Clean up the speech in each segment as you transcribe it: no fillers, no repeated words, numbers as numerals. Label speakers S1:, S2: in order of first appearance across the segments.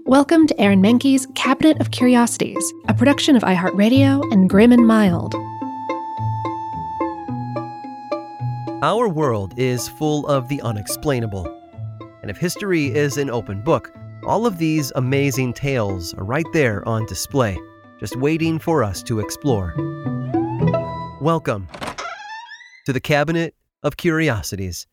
S1: Welcome to Aaron Mahnke's Cabinet of Curiosities, a production of iHeartRadio and Grim and Mild.
S2: Our world is full of the unexplainable. And if history is an open book, all of these amazing tales are right there on display, just waiting for us to explore. Welcome to the Cabinet of Curiosities.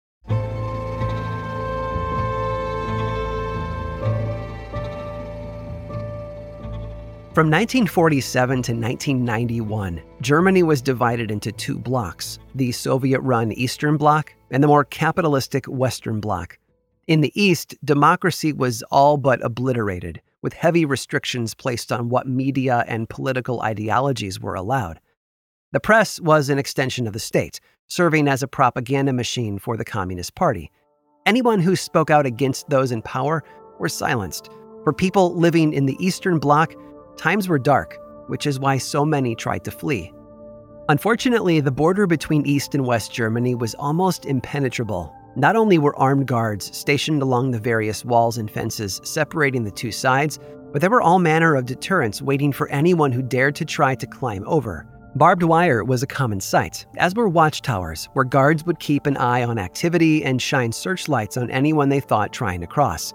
S2: From 1947 to 1991, Germany was divided into two blocks, the Soviet-run Eastern Bloc and the more capitalistic Western Bloc. In the East, democracy was all but obliterated, with heavy restrictions placed on what media and political ideologies were allowed. The press was an extension of the state, serving as a propaganda machine for the Communist Party. Anyone who spoke out against those in power were silenced. For people living in the Eastern Bloc, times were dark, which is why so many tried to flee. Unfortunately, the border between East and West Germany was almost impenetrable. Not only were armed guards stationed along the various walls and fences separating the two sides, but there were all manner of deterrents waiting for anyone who dared to try to climb over. Barbed wire was a common sight, as were watchtowers, where guards would keep an eye on activity and shine searchlights on anyone they thought trying to cross.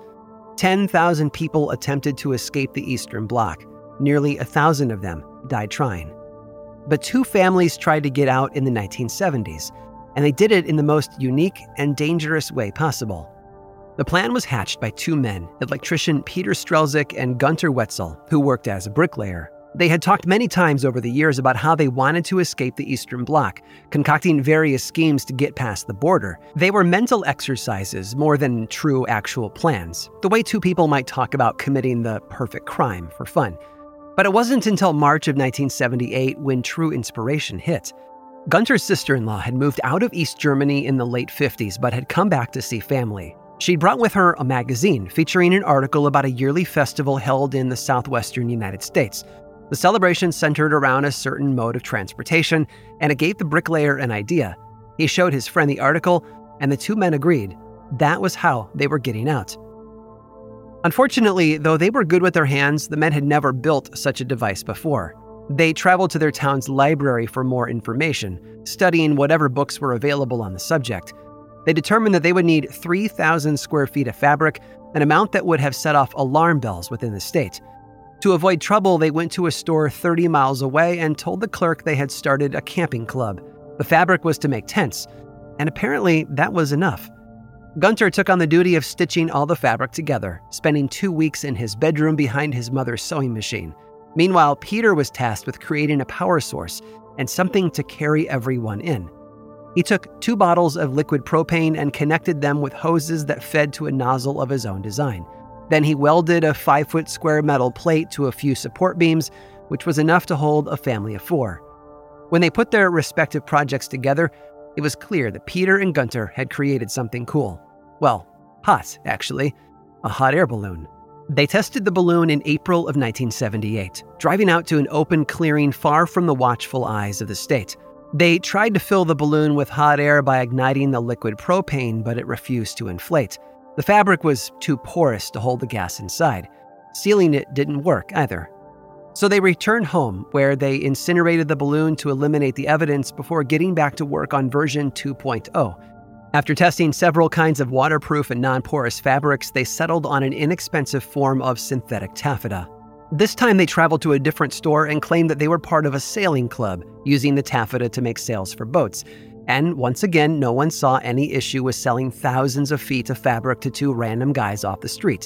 S2: 10,000 people attempted to escape the Eastern Bloc. Nearly 1,000 of them died trying. But two families tried to get out in the 1970s, and they did it in the most unique and dangerous way possible. The plan was hatched by two men, electrician Peter Strelzik and Gunter Wetzel, who worked as a bricklayer. They had talked many times over the years about how they wanted to escape the Eastern Bloc, concocting various schemes to get past the border. They were mental exercises more than true actual plans, the way two people might talk about committing the perfect crime for fun. But it wasn't until March of 1978 when true inspiration hit. Gunter's sister-in-law had moved out of East Germany in the late 50s but had come back to see family. She'd brought with her a magazine featuring an article about a yearly festival held in the southwestern United States. The celebration centered around a certain mode of transportation, and it gave the bricklayer an idea. He showed his friend the article, and the two men agreed. That was how they were getting out. Unfortunately, though they were good with their hands, the men had never built such a device before. They traveled to their town's library for more information, studying whatever books were available on the subject. They determined that they would need 3,000 square feet of fabric, an amount that would have set off alarm bells within the state. To avoid trouble, they went to a store 30 miles away and told the clerk they had started a camping club. The fabric was to make tents, and apparently that was enough. Gunter took on the duty of stitching all the fabric together, spending 2 weeks in his bedroom behind his mother's sewing machine. Meanwhile, Peter was tasked with creating a power source and something to carry everyone in. He took 2 bottles of liquid propane and connected them with hoses that fed to a nozzle of his own design. Then he welded a 5-foot square metal plate to a few support beams, which was enough to hold a family of 4. When they put their respective projects together, it was clear that Peter and Gunter had created something cool. Well, hot, actually. A hot air balloon. They tested the balloon in April of 1978, driving out to an open clearing far from the watchful eyes of the state. They tried to fill the balloon with hot air by igniting the liquid propane, but it refused to inflate. The fabric was too porous to hold the gas inside. Sealing it didn't work either. So they returned home, where they incinerated the balloon to eliminate the evidence before getting back to work on version 2.0. After testing several kinds of waterproof and non-porous fabrics, they settled on an inexpensive form of synthetic taffeta. This time they traveled to a different store and claimed that they were part of a sailing club, using the taffeta to make sails for boats. And once again, no one saw any issue with selling thousands of feet of fabric to 2 random guys off the street.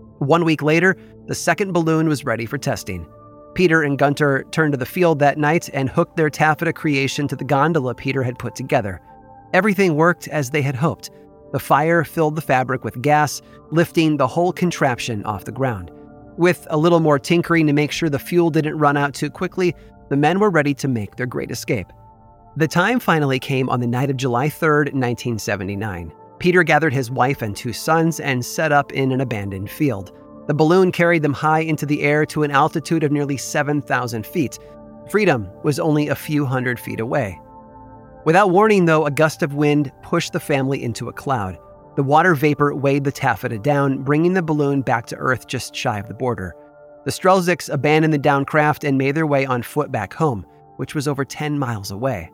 S2: 1 week later, the second balloon was ready for testing. Peter and Gunter turned to the field that night and hooked their taffeta creation to the gondola Peter had put together. Everything worked as they had hoped. The fire filled the fabric with gas, lifting the whole contraption off the ground. With a little more tinkering to make sure the fuel didn't run out too quickly, the men were ready to make their great escape. The time finally came on the night of July 3rd, 1979. Peter gathered his wife and 2 sons and set up in an abandoned field. The balloon carried them high into the air to an altitude of nearly 7,000 feet. Freedom was only a few hundred feet away. Without warning, though, a gust of wind pushed the family into a cloud. The water vapor weighed the taffeta down, bringing the balloon back to Earth just shy of the border. The Strelzyks abandoned the downed craft and made their way on foot back home, which was over 10 miles away.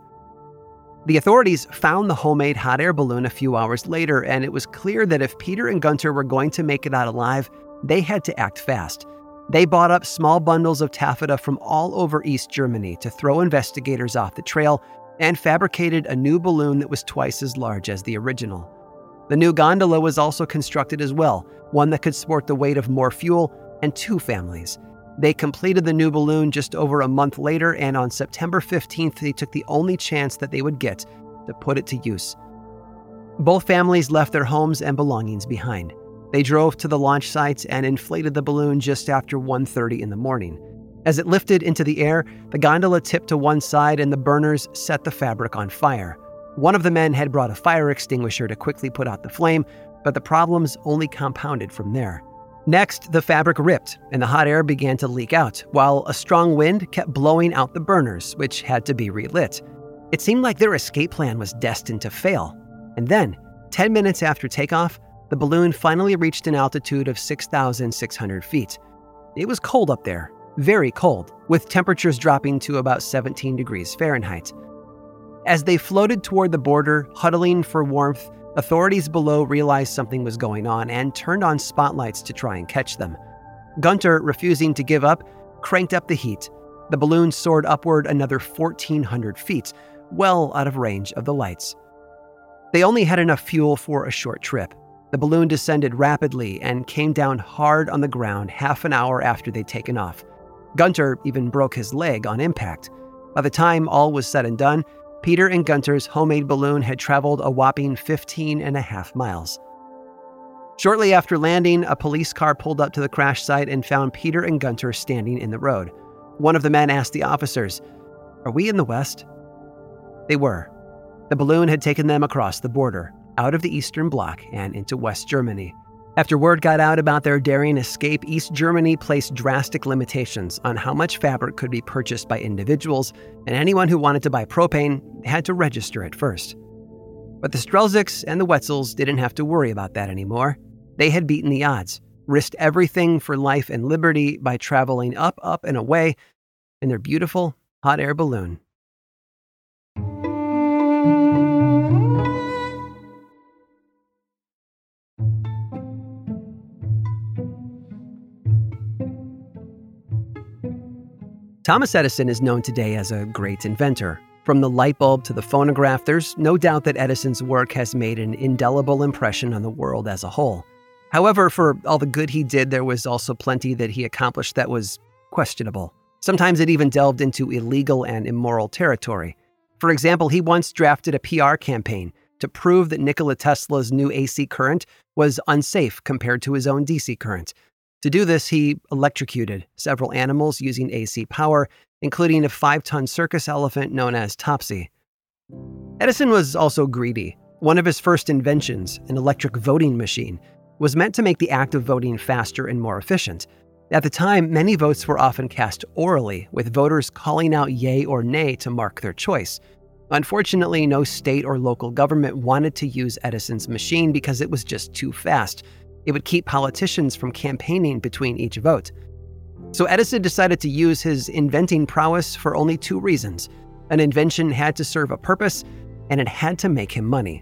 S2: The authorities found the homemade hot air balloon a few hours later, and it was clear that if Peter and Gunter were going to make it out alive, they had to act fast. They bought up small bundles of taffeta from all over East Germany to throw investigators off the trail and fabricated a new balloon that was twice as large as the original. The new gondola was also constructed as well, one that could support the weight of more fuel and 2 families. They completed the new balloon just over a month later, and on September 15th, they took the only chance that they would get to put it to use. Both families left their homes and belongings behind. They drove to the launch site and inflated the balloon just after 1:30 in the morning. As it lifted into the air, the gondola tipped to one side and the burners set the fabric on fire. One of the men had brought a fire extinguisher to quickly put out the flame, but the problems only compounded from there. Next, the fabric ripped and the hot air began to leak out, while a strong wind kept blowing out the burners, which had to be relit. It seemed like their escape plan was destined to fail. And then, 10 minutes after takeoff, the balloon finally reached an altitude of 6,600 feet. It was cold up there, very cold, with temperatures dropping to about 17 degrees Fahrenheit. As they floated toward the border, huddling for warmth, authorities below realized something was going on and turned on spotlights to try and catch them. Gunter, refusing to give up, cranked up the heat. The balloon soared upward another 1,400 feet, well out of range of the lights. They only had enough fuel for a short trip. The balloon descended rapidly and came down hard on the ground half an hour after they'd taken off. Gunter even broke his leg on impact. By the time all was said and done, Peter and Gunter's homemade balloon had traveled a whopping 15.5 miles. Shortly after landing, a police car pulled up to the crash site and found Peter and Gunter standing in the road. One of the men asked the officers, "Are we in the West?" They were. The balloon had taken them across the border, out of the Eastern Bloc and into West Germany. After word got out about their daring escape, East Germany placed drastic limitations on how much fabric could be purchased by individuals, and anyone who wanted to buy propane had to register it first. But the Strelzyks and the Wetzels didn't have to worry about that anymore. They had beaten the odds, risked everything for life and liberty by traveling up, and away in their beautiful hot air balloon. Thomas Edison is known today as a great inventor. From the light bulb to the phonograph, there's no doubt that Edison's work has made an indelible impression on the world as a whole. However, for all the good he did, there was also plenty that he accomplished that was questionable. Sometimes it even delved into illegal and immoral territory. For example, he once drafted a PR campaign to prove that Nikola Tesla's new AC current was unsafe compared to his own DC current. To do this, he electrocuted several animals using AC power, including a 5-ton circus elephant known as Topsy. Edison was also greedy. One of his first inventions, an electric voting machine, was meant to make the act of voting faster and more efficient. At the time, many votes were often cast orally, with voters calling out yay or nay to mark their choice. Unfortunately, no state or local government wanted to use Edison's machine because it was just too fast. It would keep politicians from campaigning between each vote. So Edison decided to use his inventing prowess for only 2 reasons. An invention had to serve a purpose, and it had to make him money.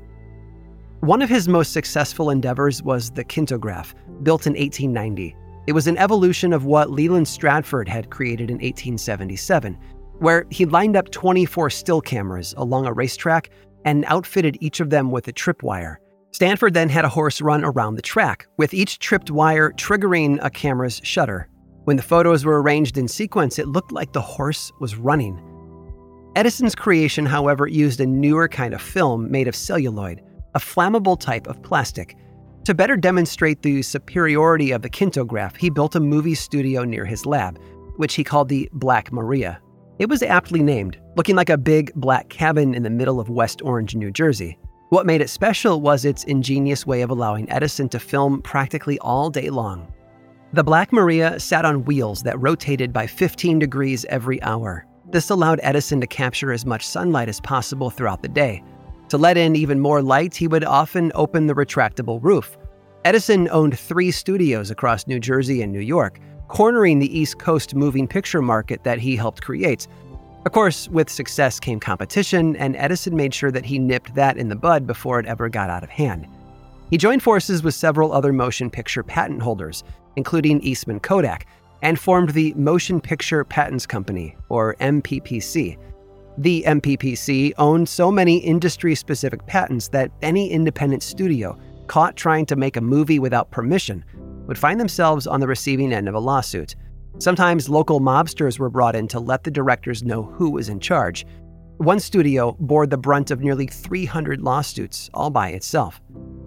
S2: One of his most successful endeavors was the Kintograph, built in 1890. It was an evolution of what Leland Stratford had created in 1877, where he lined up 24 still cameras along a racetrack and outfitted each of them with a tripwire. Stanford then had a horse run around the track, with each tripped wire triggering a camera's shutter. When the photos were arranged in sequence, it looked like the horse was running. Edison's creation, however, used a newer kind of film made of celluloid, a flammable type of plastic. To better demonstrate the superiority of the Kintograph, he built a movie studio near his lab, which he called the Black Maria. It was aptly named, looking like a big black cabin in the middle of West Orange, New Jersey. What made it special was its ingenious way of allowing Edison to film practically all day long. The Black Maria sat on wheels that rotated by 15 degrees every hour. This allowed Edison to capture as much sunlight as possible throughout the day. To let in even more light, he would often open the retractable roof. Edison owned 3 studios across New Jersey and New York, cornering the East Coast moving picture market that he helped create. Of course, with success came competition, and Edison made sure that he nipped that in the bud before it ever got out of hand. He joined forces with several other motion picture patent holders, including Eastman Kodak, and formed the Motion Picture Patents Company, or MPPC. The MPPC owned so many industry-specific patents that any independent studio caught trying to make a movie without permission would find themselves on the receiving end of a lawsuit. Sometimes local mobsters were brought in to let the directors know who was in charge. One studio bore the brunt of nearly 300 lawsuits all by itself.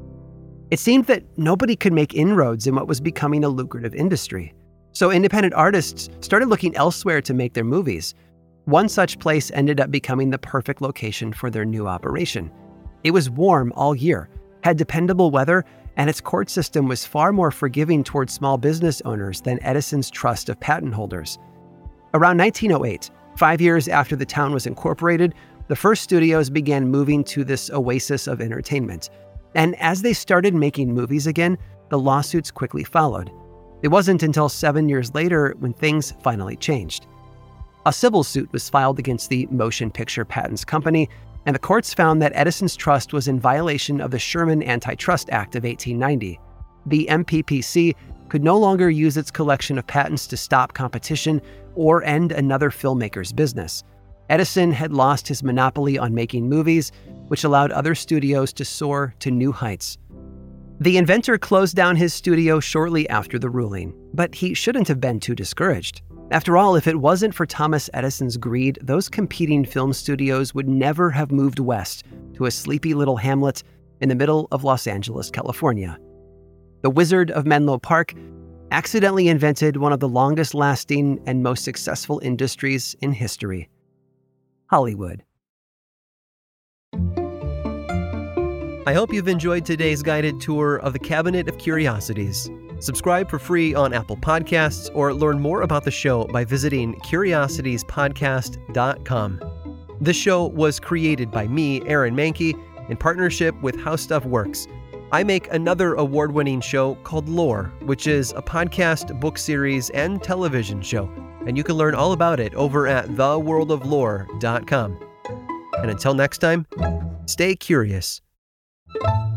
S2: It seemed that nobody could make inroads in what was becoming a lucrative industry. So independent artists started looking elsewhere to make their movies. One such place ended up becoming the perfect location for their new operation. It was warm all year, had dependable weather, and its court system was far more forgiving towards small business owners than Edison's trust of patent holders. Around 1908, 5 years after the town was incorporated, the first studios began moving to this oasis of entertainment. And as they started making movies again, the lawsuits quickly followed. It wasn't until 7 years later when things finally changed. A civil suit was filed against the Motion Picture Patents Company, and the courts found that Edison's trust was in violation of the Sherman Antitrust Act of 1890. The MPPC could no longer use its collection of patents to stop competition or end another filmmaker's business. Edison had lost his monopoly on making movies, which allowed other studios to soar to new heights. The inventor closed down his studio shortly after the ruling, but he shouldn't have been too discouraged. After all, if it wasn't for Thomas Edison's greed, those competing film studios would never have moved west to a sleepy little hamlet in the middle of Los Angeles, California. The Wizard of Menlo Park accidentally invented one of the longest-lasting and most successful industries in history: Hollywood.
S3: I hope you've enjoyed today's guided tour of the Cabinet of Curiosities. Subscribe for free on Apple Podcasts or learn more about the show by visiting curiositiespodcast.com. This show was created by me, Aaron Mahnke, in partnership with How Stuff Works. I make another award-winning show called Lore, which is a podcast, book series, and television show, and you can learn all about it over at theworldoflore.com. And until next time, stay curious.